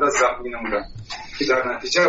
زیاده زخمی نمودند که در نتیجه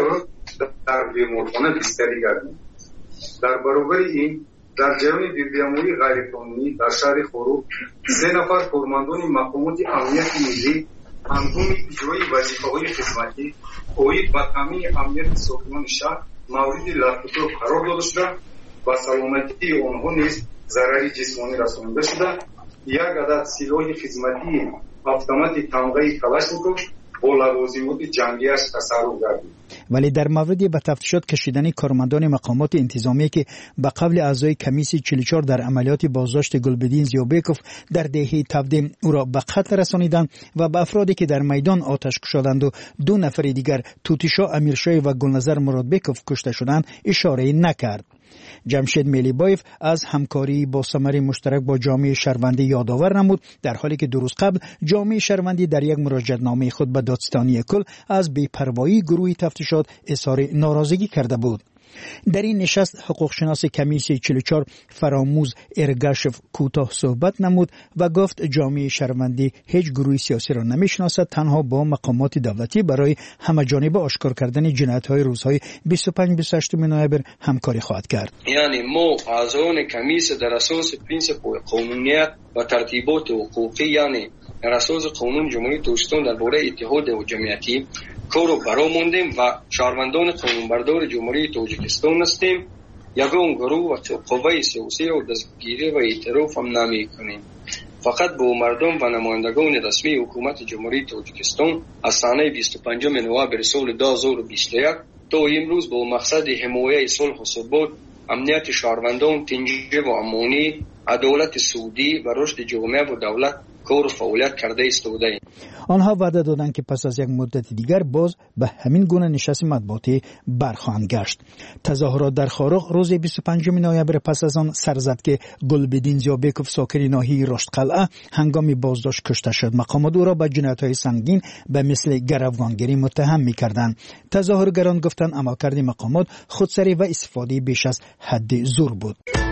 در بیمارخانه بستری گردید. در برابر این در جریان بیماری غیرقانونی در شهر خروب 3 نفر کارمندان مقامات امنیت ملی هنگام اجرای وظیفه‌های خدمتی اوید به تامین امنیت ساکنان شهر مورد لطم‌زد قرار داده شده و سلامتی آنها نیز ضرر جسمانی رسانده شده. یک عدد سلاح خدمتی اتومات تمغه کلاشنیکوف با لوازمات جنگی‌اش تصرف گردید. ولی در مورد به تفتیشات کشیدن کارمندان مقامات انتظامی که به قبل اعضای کمیسیون 44 در عملیات بازداشت گلبدین زیوبکوف در دهه تبدیم او را به قتل رسانیدند و به افرادی که در میدان آتش کشیدند و 2 نفر دیگر توتیشا امیرشاه و گلنظر مرادبکوف کشته شدند اشاره نکرد. جمشید میلیبایف از همکاری با ثمر مشترک با جامعه شهروندی یادآور نمود، در حالی که دو روز قبل جامعه شهروندی در یک مراجعه‌نامه خود به دادستانی کل از بی‌پروایی گروه تفتیشات اظهار ناراضگی کرده بود. در این نشست حقوقشناس کمیسیون 44 فراموز ارگاشف کوتاه صحبت نمود و گفت جامعه شهروندی هیچ گروه سیاسی را نمیشناسد، تنها با مقامات دولتی برای همه‌جانبه آشکار کردن جنایت‌های روزهای 25-28 نوامبر همکاری خواهد کرد. یعنی ما اعضایان کمیسیون در اساس پرینسیپ قانونیت و ترتیبات حقوقی، یعنی در اساس قانون جمهوری تاجیکستان درباره اتحاد و جمعیتی کارو برآوردیم و شهروندان قانونبردار جمهوری تاجیکستان هستیم. یگان گروه و قوه سیاسی را دستگیری و اعتراف هم نمی‌کنیم. فقط با مردم و نمایندگان رسمی حکومت جمهوری تاجیکستان از سال 25 نوامبر سال 2021 تا امروز با مقصد حمایت صلح و ثبات، امنیت شهروندان، تنظیم و امنی، عدالت سودی و رشد جامعه و دولت کار و فعالیت کرده ایستاده. آنها وعده دادند که پس از یک مدت دیگر باز به همین گونه نشست مطبوعاتی برخواهند گشت. تظاهرات در خارق روز 25 نوامبر پس از آن سر زد که گلبدین زیوبکوف ساکن ناحیه رشدقلعه هنگام بازداشت کشته شد. مقامات او را به جنایت‌های سنگین به مثل گروگانگیری متهم می‌کردند. تظاهرگران گفتند عملکرد مقامات خودسری و استفاده بیش از حد زور بود.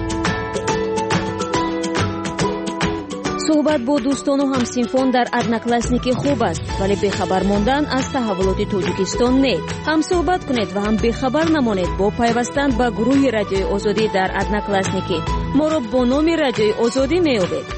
صحبت با دوستان و همسینفان در ادناکلاسنیکی خوب است، ولی بخبر ماندن از تحولات تاجیکستان نه. هم صحبت کنید و هم بخبر نمانید با پیوستن به گروه رادیوی آزادی در ادناکلاسنیکی. ما را با نام رادیوی آزادی می‌یابید.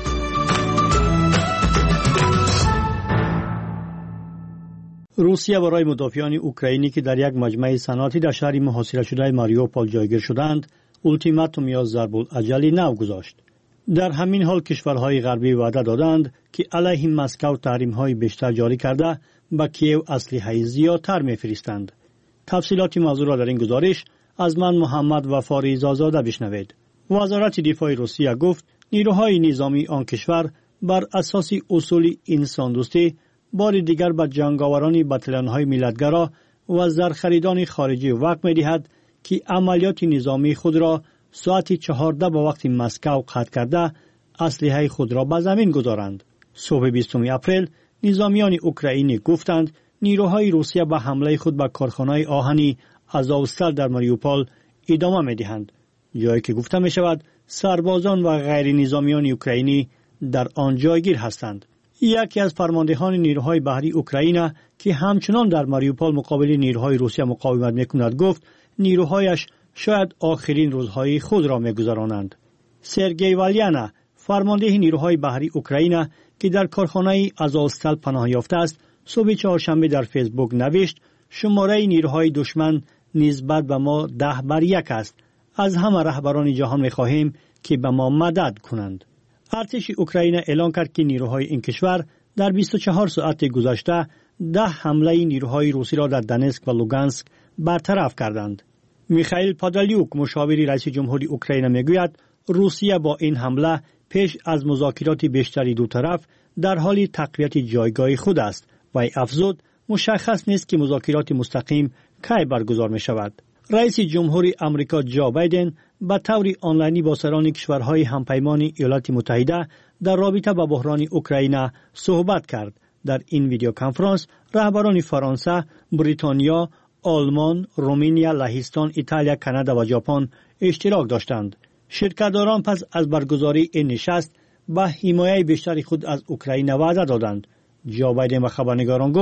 روسیه برای مدافعان اوکراینی که در یک مجمع صنعتی در شهر محاصره شده ماریوپول جایگیر شدند، اولتیماتوم یا ضرب‌الاجل نو گذاشت. در همین حال کشورهای غربی وعده دادند که علیه مسکو تحریم‌های بیشتر جاری کرده به کیو اسلحه زیادتر می‌فرستند. تفصیلات موضوع را در این گزارش از من محمد وفاری زازاده بشنوید. وزارت دفاع روسیه گفت نیروهای نظامی آن کشور بر اساس اصول انسان دوستی بار دیگر به جنگاوران بتالون‌های ملیت‌گرا و زرخریدان خارجی وقت می‌دهد که عملیات نظامی خود را ساعت 14 به وقت مسکو قطع کرده اسلحه خود را به زمین گذارند. صبح 20 اپریل نظامیان اوکراینی گفتند نیروهای روسیه به حمله خود به کارخانه آهنی آزوستال در ماریوپول ادامه می‌دهند، جایی که گفته می‌شود سربازان و غیر نظامیان اوکراینی در آن جایگیر هستند. یکی از فرماندهان نیروهای بحری اوکراین که همچنان در ماریوپول مقابل نیروهای روسیه مقاومت می‌کند گفت نیروهایش شاید آخرین روزهای خود را می‌گذرانند. سرگئی والیانا فرمانده نیروهای بحری اوکراین که در کارخانه آزوستال پناه یافته است صبح چهارشنبه در فیسبوک نوشت شماره نیروهای دشمن نسبت به ما 10-1 است. از همه رهبران جهان می‌خواهیم که به ما مدد کنند. ارتش اوکراین اعلام کرد که نیروهای این کشور در 24 ساعت گذشته 10 حمله نیروهای روسی را در دنسک و لوگانسک برطرف کردند. میخائیل پادالیوک مشاور رئیس جمهوری اوکراین میگوید روسیه با این حمله پیش از مذاکرات بیشتری دو طرف در حال تقویت جایگاه خود است و افزود مشخص نیست که مذاکرات مستقیم کی برگزار می شود. رئیس جمهوری آمریکا جو بایدن به طور آنلاینی با سران کشورهای همپیمان ایالات متحده در رابطه با بحران اوکراین صحبت کرد. در این ویدیو کنفرانس رهبران فرانسه، بریتانیا، آلمان، رومانیا، لهستان، ایتالیا، کانادا و ژاپن اشتراک داشتند. شرکت‌داران پس از برگزاری این نشست به حمایت بیشتر خود از اوکراین وعده دادند. جو بایدن به خبرنگاران گفت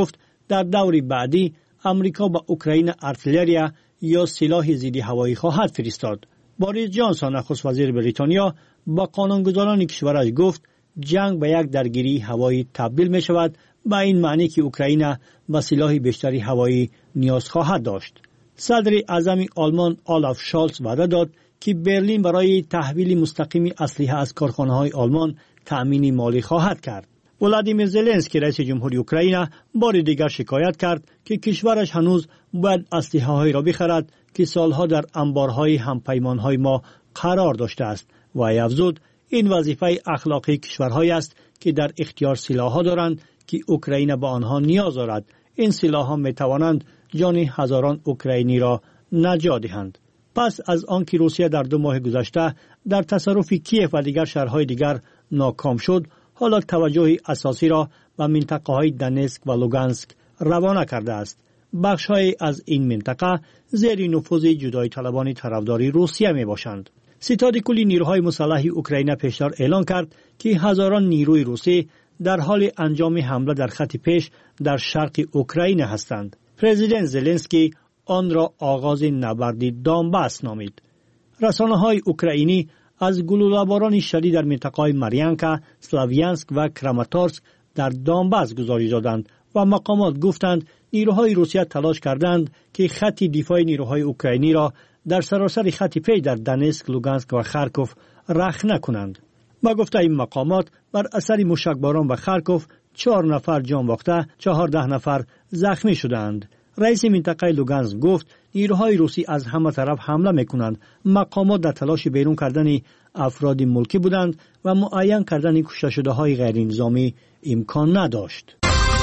در دور بعدی امریکا به اوکراین ارتلری یا سلاح ضد هوایی خواهد فرستاد. بوریس جانسون نخست وزیر بریتانیا با قانونگذاران کشورش گفت جنگ به یک درگیری هوایی تبدیل می شود، با این معنی که اوکراین به سلاح بیشتری هوایی نیاز خواهد داشت. صدر اعظم آلمان آلاف شالز وعده داد که برلین برای تحویل مستقیم اسلحه از کارخانه‌های آلمان تأمین مالی خواهد کرد. ولادیمیر زلنسکی رئیس جمهوری اوکراین بار دیگر شکایت کرد که کشورش هنوز باید اسلحه‌هایی را بخرد که سالها در انبارهای همپیمانهای ما قرار داشته است و افزود این وظیفه اخلاقی کشورهایی است که در اختیار سلاح‌ها دارند که اوکراین به آنها نیاز دارد. این سلاح‌ها می‌توانند جان هزاران اوکراینی را نجات دهند. پس از آنکه روسیه در 2 ماه گذشته در تصرف کیف و دیگر شهرهای دیگر ناکام شد، حالا توجه اساسی را به منطقه‌های دنسک و لوگانسک روانه کرده است. بخش‌های از این منطقه زیر نفوذ جدایی طلبان طرفداری روسیه میباشند. ستاد کلی نیروهای مسلح اوکراین پیشتر اعلان کرد که هزاران نیروی روسی در حال انجام حمله در خط پیش در شرق اوکراین هستند. پرزیدنت زلنسکی آن را آغاز نبرد دانباس نامید. رسانه‌های اوکراینی از گلوله‌باران شدید در منطقه‌های مریانکا، سلاویانسک و کراماتورسک در دانباس گزارش دادند و مقامات گفتند نیروهای روسیه تلاش کردند که خط دفاعی نیروهای اوکراینی را در سراسر خط پیش در دنسک، لوگانسک و خارکوف رخنه کنند. با گفته این مقامات بر اثر موشکباران و خارکوف 4 نفر جان باخته، 14 نفر زخمی شدند. رئیس منطقه لوگانسک گفت نیروهای روسی از همه طرف حمله میکنند. مقامات در تلاش بیرون کردن افراد ملکی بودند و معین کردن کشته شده های غیر نظامی امکان نداشت.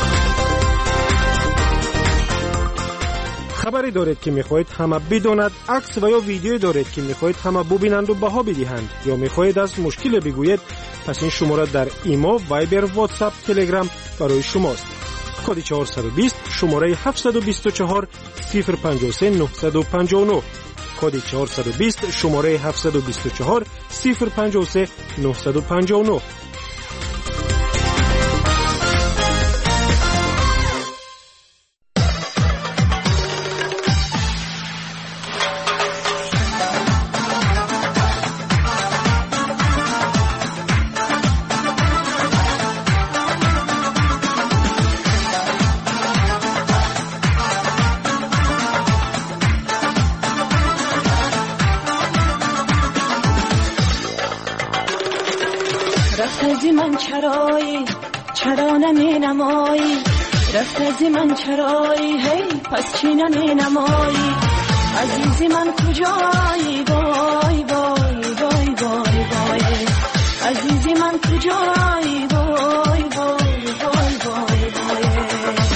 خبری دارید که میخواهید همه بداند، عکس و یا ویدیویی دارید که میخواهید همه ببینند و بها بدهند، یا میخواهید از مشکل بگویید، پس این شماره در ایمو، وایبر، واتساپ، تلگرام برای شماست. کد 420 شماره 724 053 959. کد 420 شماره 724 053 959. چرا نمی نمایی رفت از من چرایی هی پس چی نمی نمایی عزیزی من کجایی وای وای وای وای وای عزیزی من کجایی وای وای وای وای وای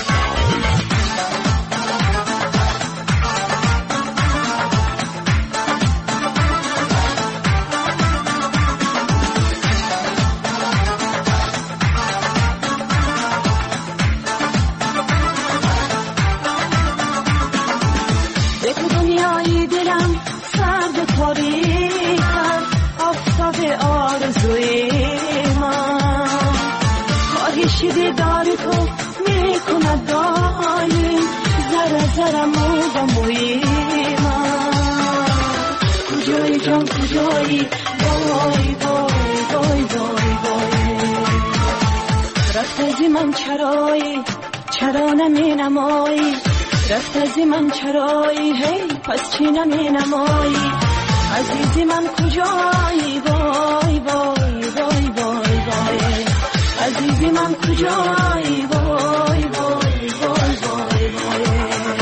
دیدار تو میکند دایم ذره ذره مو با موی من کجایی جان کجایی وای وای وای وای وای رفت از من چرایی چرا نمی نمایی رفت از من چرایی هی پس چی نمی نمایی عزیزی من کجایی وای وای وای وای وای عزیزی من کجایی وای وای وای وای وای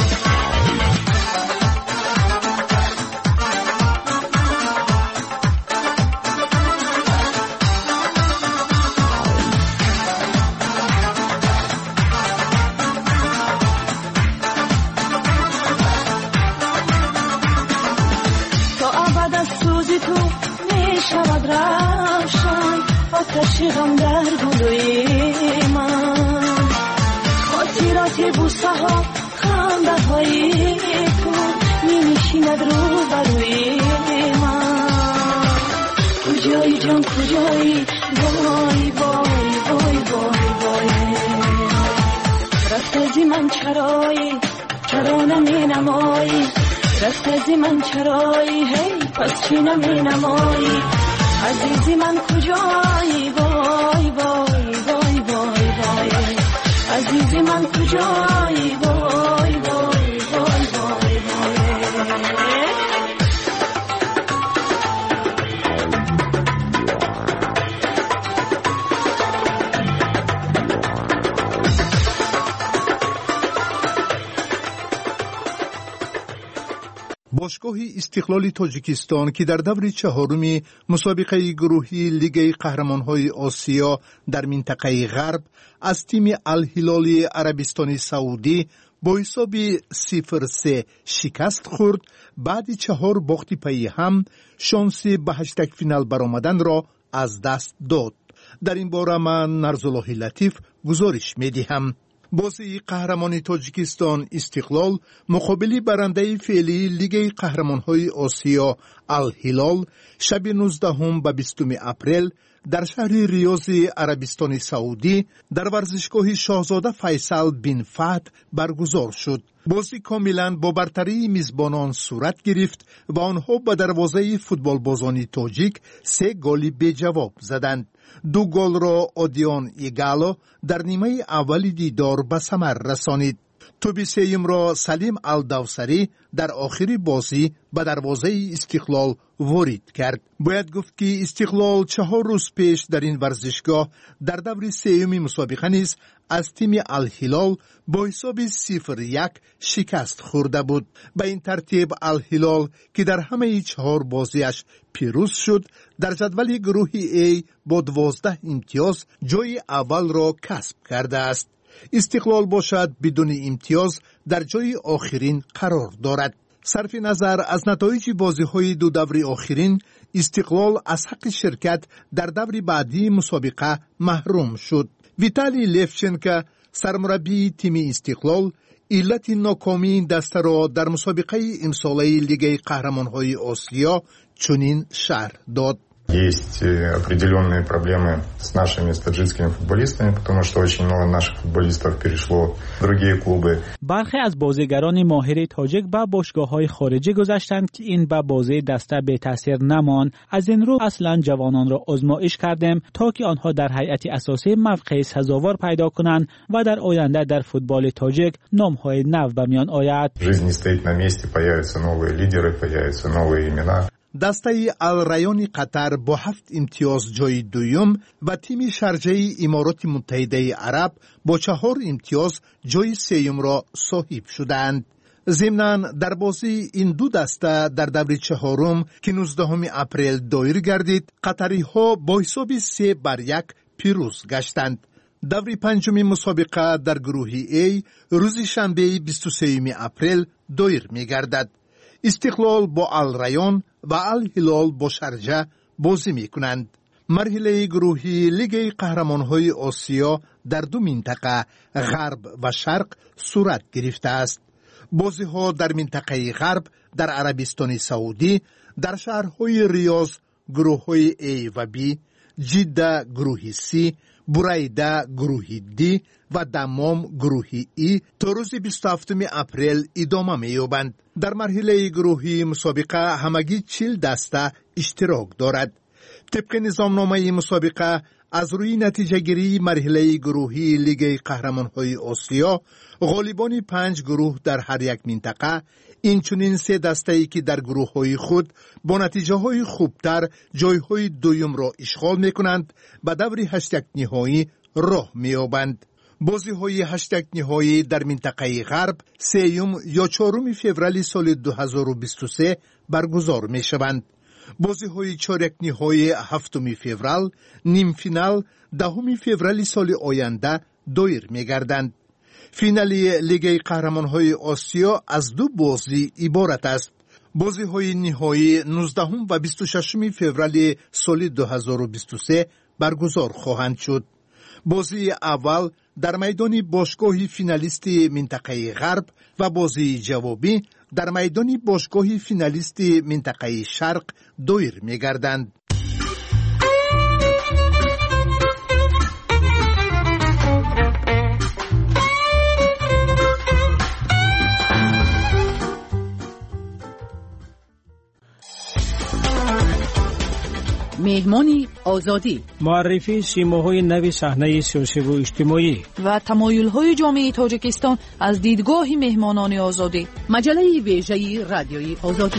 تا ابد از سوزی تو میشود روشن آتش غم در گلوی من خاطرات بوسه ها خنده های تو می نشیند رو بروی من کجایی جان کجایی وای وای وای وای وای رفت از من من چرایی چرا نمی نمایی رفت از من چرایی هی پس چی نمی نمایی عزیزی من کجایی وای وای وای وای وای عزیزی من کجایی وای وای وای وای وای باشگاه استقلال تاجیکستان که در دور چهارم مسابقه گروهی لیگ قهرمان‌های آسیا در منطقه غرب از تیم الهلال عربستان سعودی با حساب 0-3 شکست خورد، بعد 4 باخت پی هم شانس به هشتگ فینال برآمدن را از دست داد. در این باره من نرزالله لطیف گزارش می‌دهم. بازی قهرمان تاجیکستان استقلال مقابل برنده فعلی لیگ قهرمان‌های آسیا الهلال شب 19 به 20 اپریل در شهر ریاض عربستان سعودی در ورزشگاه شاهزاده فیصل بن فهد برگزار شد. بازی کاملا با برتری میزبانان صورت گرفت و آنها به دروازه فوتبالبازان تاجیک 3 گل به جواب زدند. 2 گل را آدیان ایگالو در نیمه اول دیدار به ثمر رسانید. توپ سوم را سلیم الدوسری در آخر بازی به دروازه استقلال وارد کرد. باید گفت که استقلال 4 روز پیش در این ورزشگاه در دور سوم مسابقه نیز از تیم الهلال با حساب 0-1 شکست خورده بود. به این ترتیب الهلال که در همه 4 بازیش پیروز شد در جدول گروه A با 12 امتیاز جای اول را کسب کرده است. استقلال باشد بدون امتیاز در جای آخرین قرار دارد. صرف نظر از نتایج بازی‌های 2 دور آخرین، استقلال از حق شرکت در دور بعدی مسابقه محروم شد. ویتالی لفچنکو سرمربی تیم استقلال علت ناکامی دسته را در مسابقه امساله لیگ قهرمان‌های آسیا چنین شرح داد. Есть определенные проблемы с нашими таджикскими футболистами, потому что очень много наших футболистов перешло в другие клубы. برخی از بازیگران ماهر تاجیک به باشگاه‌های خارجی گذاشتند که این به بازی دسته به تاثیر نماند. از این رو اصلا جوانان را آزمایش کردیم تا که آنها در هیئت اساسی موقع سزاوار پیدا کنند و در آینده در فوتبال تاجیک نام‌های نو به میان آید. Жизнь не стоит на месте, появятся новые лидеры, появятся новые имена. دسته الریان قطر با 7 امتیاز جای دوم و تیم شارجه امارات متحده عرب با 4 امتیاز جای سوم را صاحب شدند. ضمناً در بازی این 2 دسته در دور چهارم که 19 اپریل دایر گردید، قطری ها با حساب 3-1 پیروز گشتند. دور پنجم مسابقه در گروه A روز شنبه 23 اپریل دایر می گردد. استقلال با الریان و الهلال با شارجه بازی می کنند. مرحله گروهی لیگ قهرمان‌های آسیا در 2 منطقه غرب و شرق صورت گرفته است. بازی‌ها در منطقه غرب در عربستان سعودی در شهرهای ریاض گروه‌های A و B، جده گروه C، بریده گروه D و دمام گروه E تا روز 27 اپریل ادامه می‌یابند. در مرحله گروهی مسابقه همگی 40 دسته اشتراک دارد. طبق نظامنامه مسابقه از روی نتیجه گیری مرحله گروهی لیگ قهرمان‌های آسیا، غالبان 5 گروه در هر یک منطقه، اینچنین 3 دسته‌ای که در گروه‌های خود با نتیجه‌های خوبتر جای‌های دوم را اشغال می‌کنند به دور 8 نهایی راه می‌یابند. بازی‌های 8 نهایی در منطقه غرب 3 یا 4 فوریه سال 2023 برگزار می‌شوند. بازی‌های 4 نهایی 7 فوریه، نیم فینال 10 فوریه سال آینده دایر می‌گردند. فینال لیگ قهرمان‌های آسیا از 2 بازی عبارت است. بازی‌های نهایی 19 و 26 فوریه سال 2023 برگزار خواهند شد. بازی اول در میدان باشگاه فینالیست منطقه غرب و بازی جوابی در میدان باشگاه فینالیست منطقه شرق دایر می‌گردند. مهمان آزادی، معرفی سیماهای نوی صحنه سیاسی و اجتماعی و تمایل‌های جامعه تاجیکستان از دیدگاه مهمانان آزادی. مجله ویژه رادیوی آزادی.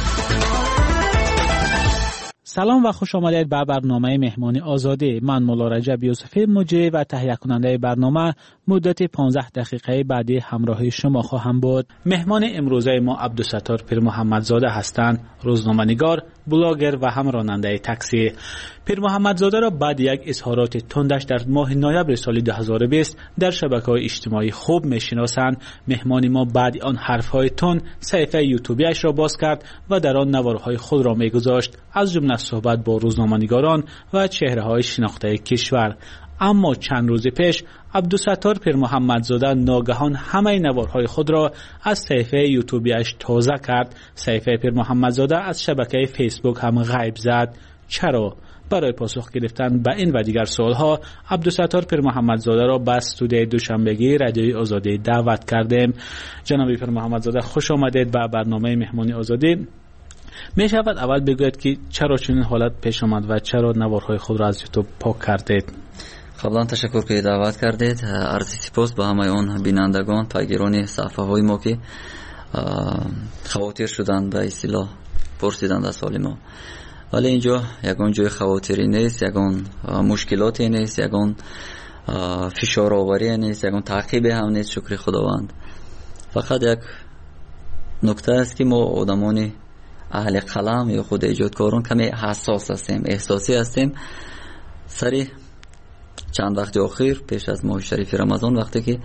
سلام و خوش آمدید به برنامه مهمان آزادی. من مولا رجب یوسفی مجری و تهیه کننده برنامه مدت 15 دقیقه بعدی همراه شما خواهم بود. مهمان امروزه ما عبدالستار پیر محمدزاده هستند، روزنامه‌نگار، بلاگر و هم راننده تاکسی. پیر محمدزاده را بعد یک اظهارات تندش در ماه نوامبر سال 2020 در شبکه‌های اجتماعی خوب می‌شناسند. مهمان ما بعد آن حرف‌های تند صفحه یوتیوبیش را باز کرد و در آن نوارهای خود را می‌گذاشت، از جمله صحبت با روزنامه‌نگاران و چهره‌های شناخته کشور. اما چند روز پیش عبدالستار پیر محمدزاده ناگهان همه نوارهای خود را از صفحه یوتیوبیش تازه کرد. صفحه پیر محمدزاده از شبکه فیسبوک هم غیب زد. چرا؟ برای پاسخ گرفتن به این و دیگر سوالها عبدالستار پیر محمدزاده را به استودیوی دوشنبگی رادیوی آزادی دعوت کردیم. جناب پیر محمدزاده خوش آمدید به برنامه مهمانی آزادی. می شود اول بگوید که چرا چنین حالت پیش آمد و چرا نوارهای خود را از یوتیوب پاک کردید؟ قبلا تشکر که دعوت کردید. عرض سپاس به همه اون بینندگان، پیگیران صفحه های ما که خواطر شدند به اصطلاح پرسیدند از حال ما. ولی اینجا یگان جای خواطری نیست، یگان مشکلاتی نیست، یگان فشار آوری نیست، یگان تعقیب هم نیست. شکر خداوند. فقط یک نکته است که ما آدمان اهل قلم یا خود ایجادکاران کمی حساس هستیم، احساسی هستیم. سری چند وقت اخیر پیش از ماه شریف رمضان وقتی که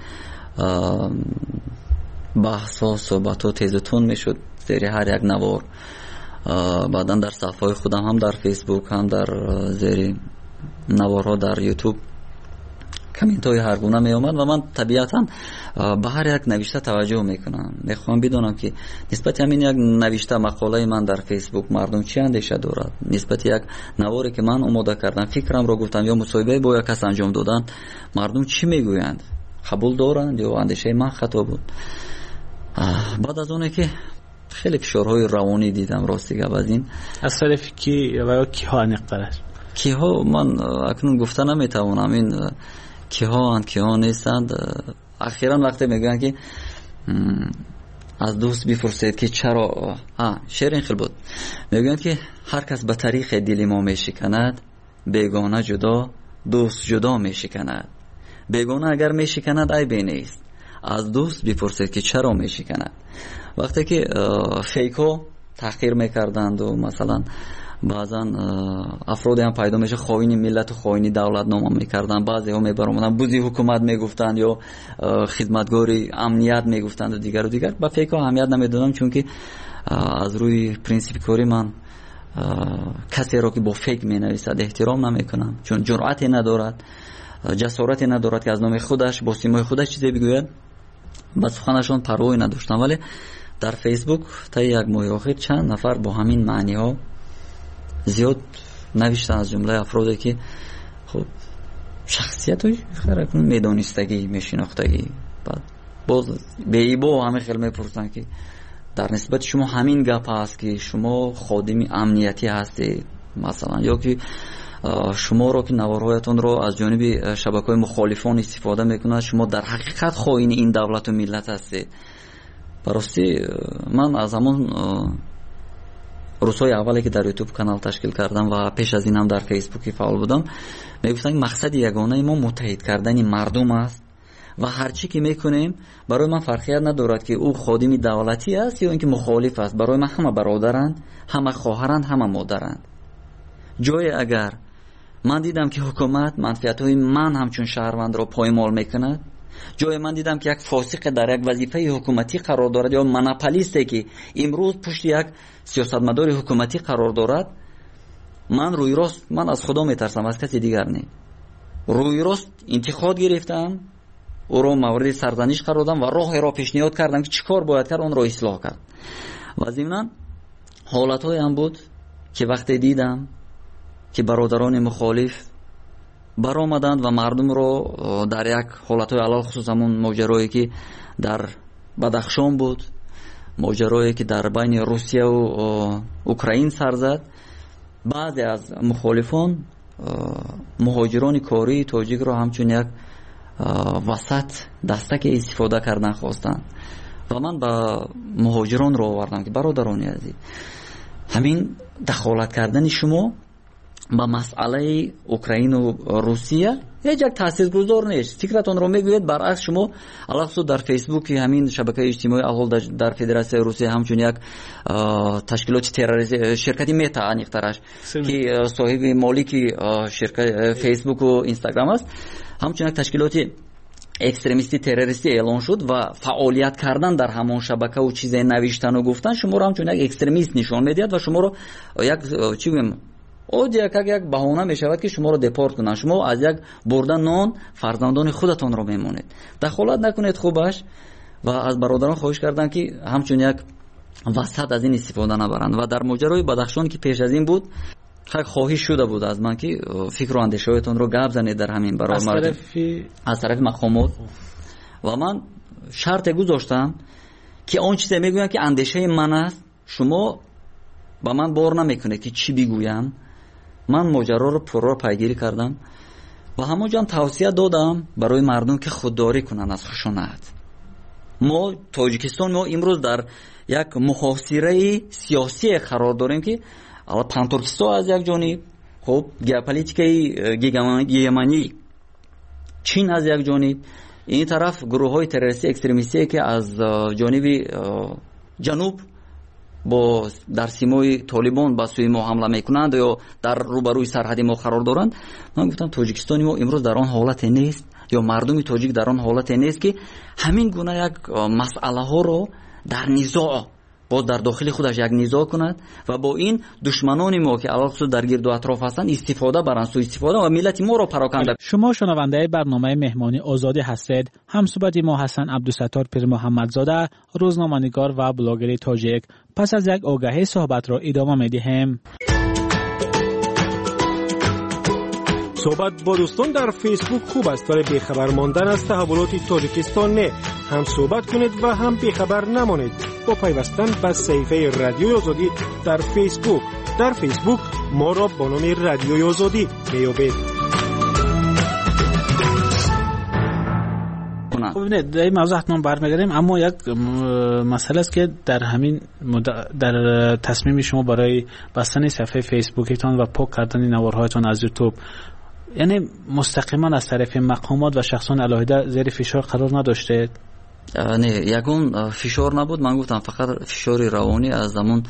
بحث و صحبت و تیز و تند میشد زیر هر یک نوار، بعدا در صفحه خودم هم در فیسبوک هم در زیر نوارها در یوتیوب کامنت های هر گونه می اومد و من طبیعتا به هر یک نوشته توجه میکنم. میخوام بدونم که نسبت همین یک نوشته مقاله من در فیسبوک مردم چی اندیشه دارد، نسبت یک نواری که من آماده کردم فکرم رو گفتم یا مصاحبه با یک کس انجام دادن مردم چی میگویند، قبول دارند یا اندیشه من خطا بود. بعد از اونه که خیلی فشارهای روانی دیدم راستی گپ از این از طرف کی و کی ها نقدرش کی ها من اکنون گفته نمیتوانم این کی ها اند کی ها نیستند. اخیراً وقتی میگن که از دوست بپرسید که چرا شعر این خیلی بود، میگن که هر کس به طریق دل ما میشکند بیگانه جدا دوست جدا میشکند. بیگانه اگر میشکند عیبی نیست، از دوست بپرسید که چرا میشکند. وقتی که فیکو تحقیر میکردند و مثلا بعضا افرادی هم پیدا میشه خائن ملت و خائن دولت نام میکردن، بعضی ها میبرامدن بوزی حکومت میگفتند یا خدمتگاری امنیت میگفتند و دیگر به فیکو اهمیت نمیدادم، چون که از روی پرینسیپ کاری من کسی را که با فیک مینویسد احترام نمیکنم، چون جرأتی ندارد، جسارتی ندارد که از نام خودش با سیمای خودش چیزی بگوید. با سخنشون پروایی نداشتم. ولی در فیسبوک تا یک ماه اخیر چند نفر با همین معنی ها زیاد نوشتن، از جمله افرادی که خب شخصیت های خیلی میدانستگی میشناختگی، بعد باز به ایبا همه خیلی میپرسن که در نسبت شما همین گپ هست که شما خادم امنیتی هستی مثلا، یا که شما رو که نوارهایتون رو از جانب شبکه‌های مخالفان استفاده میکنند شما در حقیقت خائن این دولت و ملت هستید. براستی من از همون روزهای اولی که در یوتیوب کانال تشکیل کردم و پیش از این هم در فیسبوک فعال بودم میگفتن مقصد یگانه ما متحد کردن مردم است و هرچی که میکنیم برای من فرقیت ندارد که او خادم دولتی است یا اینکه مخالف است. برای من همه برادرند، همه خواهرند، همه مادرند. جای اگر من دیدم که حکومت منفعت‌های من همچون شهروند را پایمال میکند، جای من دیدم که یک فاسق در یک وظیفه حکومتی قرار دارد یا مناپولیستی که امروز پشت یک سیاستمدار حکومتی قرار دارد، من روی راست من از خدا میترسم، از کسی دیگر نه. روی راست انتقاد گرفتم، او را مورد سرزنش قرار دادم و راه را پیشنهاد کردم که چیکار باید کرد اون را اصلاح کرد. و ضمن حالت‌های هم بود که وقتی دیدم که برادران مخالف برآمدند و مردم رو در یک حالت‌های علال خصوص همون ماجرایی که در بدخشان بود، ماجرایی که در بین روسیه و اوکراین سر زد، بعضی از مخالفان مهاجران کاری تاجیک را همچون یک وسط دستک استفاده کردن خواستند و من با مهاجران را آوردم که برادران عزیز، همین دخالت کردن شما با مسئله اوکراین و روسیه هیچ یک تاثیرگذار نیست. فکرتون رو میگوید برعکس شما علاوه در فیسبوک همین شبکه اجتماعی اول در فدراسیون روسیه همچون یک تشکیلات تروریستی شرکتی متا انیقترش که صاحب مالکی شرکت فیسبوک و اینستاگرام است، همچون یک تشکیلات اکستریمیستی تروریستی اعلان شد و فعالیت کردن در همان شبکه و چیزای نوشتن و گفتن شما رو همچون یک اکستریمیست نشان میدهد و شما رو یک چی بگم یک بهانه می شود که شما رو دپورت کنند. شما از یک بردن نان فرزندان خودتان رو میمونید. دخالت نکنید خوبش و از برادران خواهش کردم که همچون یک وسط از این استفاده نبرند. و در ماجرای بدخشان که پیش از این بود خواهش شده بود از من که فکر و اندیشه‌تون رو گپ زنید در همین برای از طرف مقامات و من شرط گذاشتم که اون چیزی میگویم که اندیشه من است شما با من بار نمیکنه که چی بگویم. من ماجرا رو پررو پیگیری کردم و همونجا توصیه دادم برای مردم که خودداری کنن از خشونت. ما تاجیکستان ما امروز در یک محاصره سیاسی قرار داریم که الان پانترکستان از یک جانب، خب ژئوپلیتیکای گیگمانی چین از یک جانب، این طرف گروه‌های تروریستی اکستریمیستی که از جانب جنوب با در سیمای طالبان با سوی ما حمله میکنند یا در روبروی سرحد ما قرار دارند. من گفتم تاجیکستان ما امروز در آن حالت نیست یا مردم تاجیک در آن حالت نیست که همین گونه یک مسئله ها رو در نزاع باز در داخل خودش یک نزاع کند و با این دشمنان ما که علاوه در گرد و اطراف هستند استفاده برند، سوء استفاده و ملت ما رو پراکنده. شما شنونده برنامه مهمانی آزادی هستید. همصحبت ما حسن عبدالستار پیر محمدزاده، روزنامه‌نگار و بلاگر تاجیک. پس از یک آگهی صحبت را ادامه می‌دهیم. صحبت با دوستان در فیسبوک خوب است ولی بیخبر ماندن از تحولات تاجیکستان نه. هم صحبت کنید و هم بیخبر نمانید با پیوستن به صفحه رادیوی آزادی در فیسبوک. در فیسبوک ما را با نام رادیوی آزادی بیابید. خب ببینید در این موضوع حتما برمیگردیم، اما یک مسئله است که در همین در تصمیم شما برای بستن صفحه فیسبوکتان و پاک کردن نوارهایتان از یوتیوب، یعنی مستقیما از طرف مقامات و شخصان علاهده زیر فشار قرار نداشته؟ نه، یگون فشار نبود. من گفتم فقط فشار روانی از زمان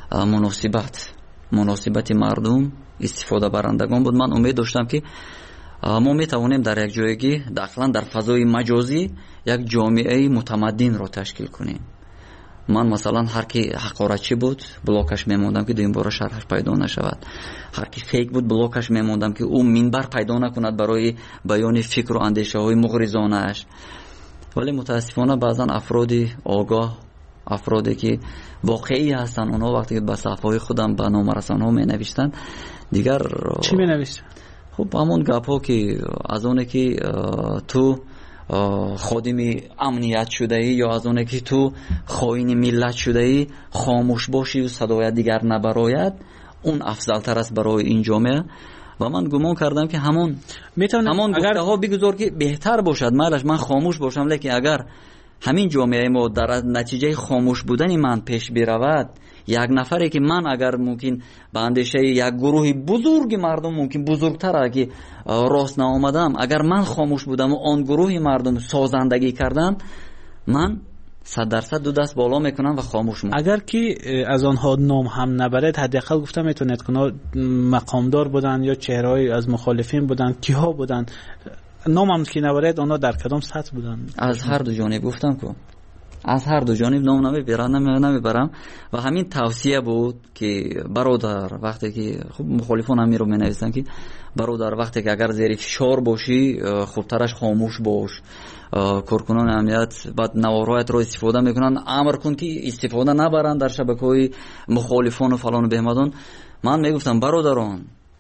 مناسبت مردم استفاده برندگان بود. من امید داشتم که ما میتوانیم در یک جایگی داخلا در فضای مجازی یک جامعه متمدن را تشکیل کنیم. من مثلا هر کی حقارتچی بود بلاکش میموندم که دویم بار شرحش پیدا نشود. هر کی فیک بود بلاکش میموندم که او منبر پیدا نکند برای بیان فکر و اندیشه های مغرضانه اش. ولی متاسفانه بعضا افرادی آگاه، افرادی که واقعی هستن، اونا وقتی که به صفحه خودم به نام رسانه‌ها می نوشتن دیگر چی می نوشتن؟ خب همون گپا که از اونه که تو خادم امنیت شده ای یا از اونه که تو خائن ملت شده ای خاموش باشی و صدای دیگر نبراید، اون افضل تر است برای این جامعه. و من گمان کردم که همون گفته ها بگذار که بهتر باشد، من خاموش باشم، لیکن اگر همین جامعه ما در نتیجه خاموش بودن من پیش برود، یک نفری که من اگر ممکن به اندیشه یک گروه بزرگ مردم ممکن بزرگتر که راست نآمدم، اگر من خاموش بودم و آن گروه مردم سازندگی کردن، من 100% دو دست بالا میکنم و خاموش میکنم. اگر که از آنها نام هم نبرد، حداقل گفتم میتونید که مقامدار بودن یا چهره‌ای از مخالفین بودن، کیها بودن، نام هم که نبرد آنها در کدام سطح بودن؟ از هر دو جانب گفتم که از هر دو جانب نام نمیبرم و همین توصیه بود که برادر وقتی که خب مخالفان هم رو مینویسن که برادر وقتی که اگر زیر فشار باشی خوبترش خاموش باش. کارکنان امنیت بعد نوارهایت رو استفاده میکنن، امر کن که استفاده نبرن در شبکه‌های مخالفان و فلان و بهمدان. من میگفتم برادران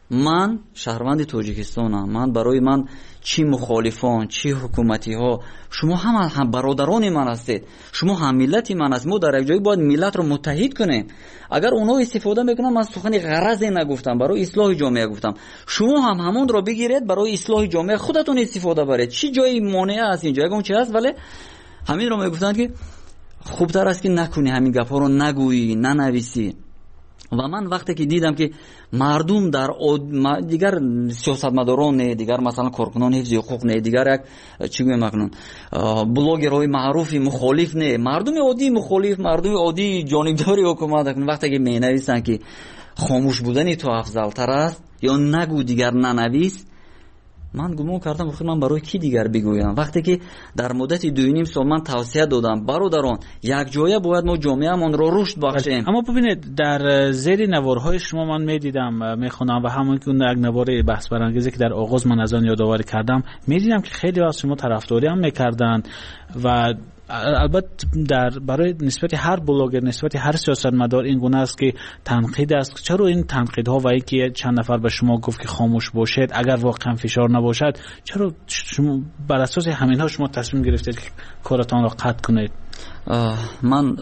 من شهروند تاجیکستانم. من برای من چی مخالفان چی حکومتی ها، شما هم برادران من هستید، شما هم ملت من هستید. ما در یک جایی باید ملت رو متحد کنیم. اگر اونا استفاده میکنن، من سخن غرضی نگفتم، برای اصلاح جامعه گفتم. شما هم همون رو بگیرید برای اصلاح جامعه خودتون استفاده برید. چی جایی مانع است اینجا؟ اون چی هست؟ ولی همین رو میگفتن که خوبتر است که نکنی، همین گپا رو نگویی، ننویسی. و من وقتی که دیدم که مردم در دیگر سیاستمداران نه، دیگر مثلا کارکنان حفظ حقوق نه، دیگر یک چی گویم مکنون بلاگرهای معروفی مخالف نه، مردم عادی مخالف، مردم عادی جانبداری حکومت کنن، وقتی که مینویسن که خاموش بودن تو افضل تر است یا نگو دیگر ننویس، من گمان کردم بخیر من برای کی دیگر بگویم. وقتی که در مدت 2.5 سال من توصیه دادم برادران یک جایه باید ما جامعه‌مان رو رشد بخشیم. اما ببینید در زیر نوارهای شما من میدیدم میخونم و همون که یک نوار بحث برانگیزی که در آغاز من از آن یادآوری کردم، میدیدم که خیلی از شما طرفداری هم میکردن و البته در برای نسبت هر بلاگر، نسبت هر سیاستمدار این گونه است که تنقید است. چرا این تنقیدها و اینکه چند نفر به شما گفت که خاموش باشید اگر واقعا فشار نباشد، چرا شما بر اساس همینها شما تصمیم گرفتید که کارتان را قطع کنید؟ من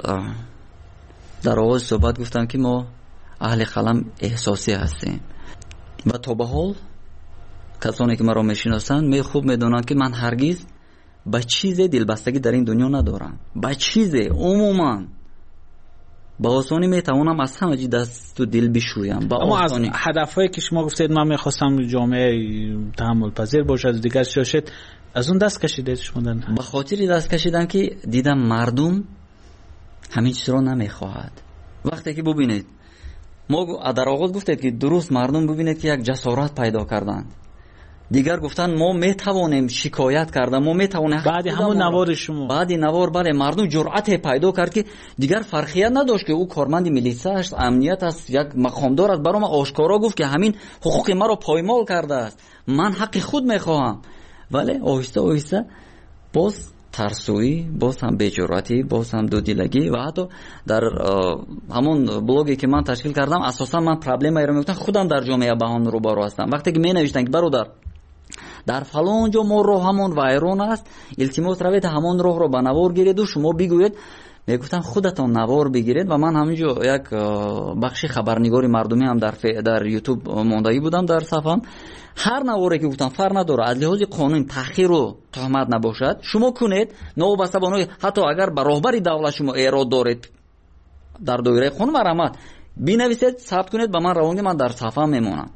در آغاز صحبت گفتم که ما اهل قلم احساسی هستیم و تا به حال کسانی که مرا میشناسند خوب میدونند که من هرگز با چیز دلبستگی در این دنیا ندارم. با چیز عموما با آسانی میتوانم از همه چیز دست و دل بشویم. اما از هدفهایی که شما گفتید من میخواستم جامعه تحمل پذیر باشد دیگر سیاست، از اون دست کشیدید شما؟ به خاطر دست کشیدم که دیدم مردم همین چیز رو نمیخواهد. وقتی که ببینید ما در آغاز گفتید که درست مردم ببینید که یک جسارت پیدا کردند، دیگر گفتن ما میتوانیم شکایت کردن، ما میتوانیم. بعد همون نوار شما، بعد نوار بله مردم جرأت پیدا کرد که دیگر فرقیت نداشت که او کارمند میلیسا است، امنیت است، یک مقامدار است، برام آشکارا گفت که همین حقوق ما رو پایمال کرده است، من حق خود میخواهم. ولی آهسته آهسته باز ترسویی، باز هم بی‌جرأتی، باز هم دودیلگی و حتی در همون بلاگی که من تشکیل کردم اساسا من پرابلمی رو میگفتم خودم در جامعه با آن رو بارو هستم. وقتی که می نوشتن که برادر در فلان جا ما راه همون وایرون است، التماس روید همون راه رو به نوار گیرید و شما بگوید، میگفتم خودتون نوار بگیرید. و من همینجا یک بخش خبرنگاری مردمی هم در یوتیوب موندایی بودم در صفحم. هر نواری که گفتم فرق نداره، از لحاظ قانون تحقیر و تهمت نباشد شما کنید، نوبسته بانوی حتی اگر به راهبری دولت شما ایراد دارید در دایره قانون مرامت بنویسید، ثبت کنید، به من روانگی من در صفحه میمونم.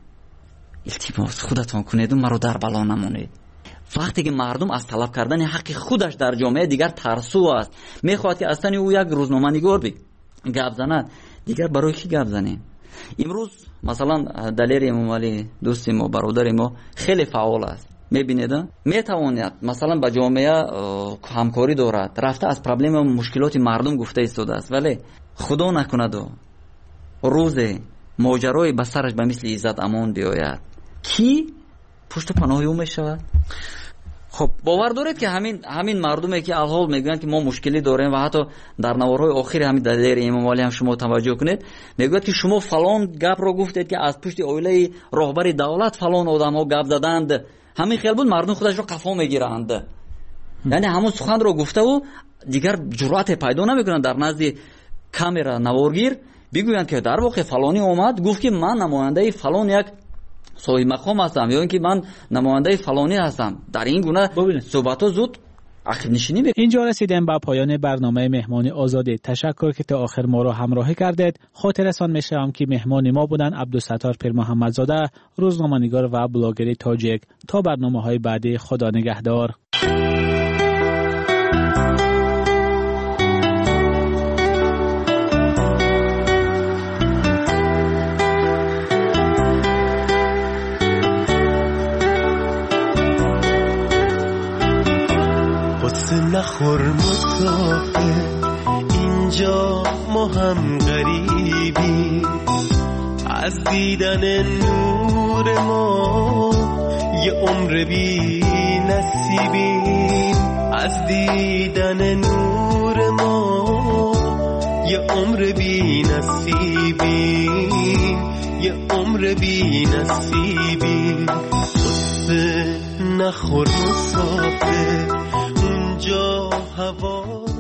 التماس خودتون کنید و مرا در بلا نمونید. وقتی که مردم از طلب کردن حق خودش در جامعه دیگر ترسو است، میخواد که اصلا او یک روزنامه‌نگار گپ زند، دیگر برای کی گپ زنیم؟ امروز مثلا دلیر امامعلی دوست ما، برادر ما خیلی فعال است، میبینید میتواند مثلا با جامعه همکاری دارد، رفته از پرابلم و مشکلات مردم گفته ایستاده است، ولی خدا نکند روز ماجرای به سرش به مثل عزت امان بیاید کی پشت پناه او میشود؟ خب باور دارید که همین مردمی که الحال میگن که ما مشکلی داریم و حتی در نوارهای آخر همین دلیر امامعلی هم شما توجه کنید میگوید که شما فلان گپ رو گفتید که از پشت اویله راهبر دولت فلان آدم ها گپ زدند، همین خیال بود مردم خودش رو قفا میگیرند. یعنی همون سخن رو گفته و دیگر جرأت پیدا نمیکنن در نزد کامera نوارگیر بگویند که در واقع فلانی اومد گفت که من نماینده فلان یک صاحب مقام هستم یا اینکه من نماینده فلانی هستم. در این گونه صحبت زود عقب نشینی بکنید. اینجا رسیدیم به پایان برنامه مهمان آزادی. تشکر که تا آخر ما را همراهی کردید. خاطرتان می‌شوم که مهمان ما بودن عبدالستار پیر محمدزاده، روزنامه‌نگار و بلاگر تاجیک. تا برنامه‌های بعدی، خدا نگهدار. نخور مسافر اینجا ما هم غریبی، از دیدن نور ما یه عمر بی نصیبیم، از دیدن نور ما یه عمر بی نصیبیم، یه عمر بی نصیبی قصه نخور مسافر اونجا هوا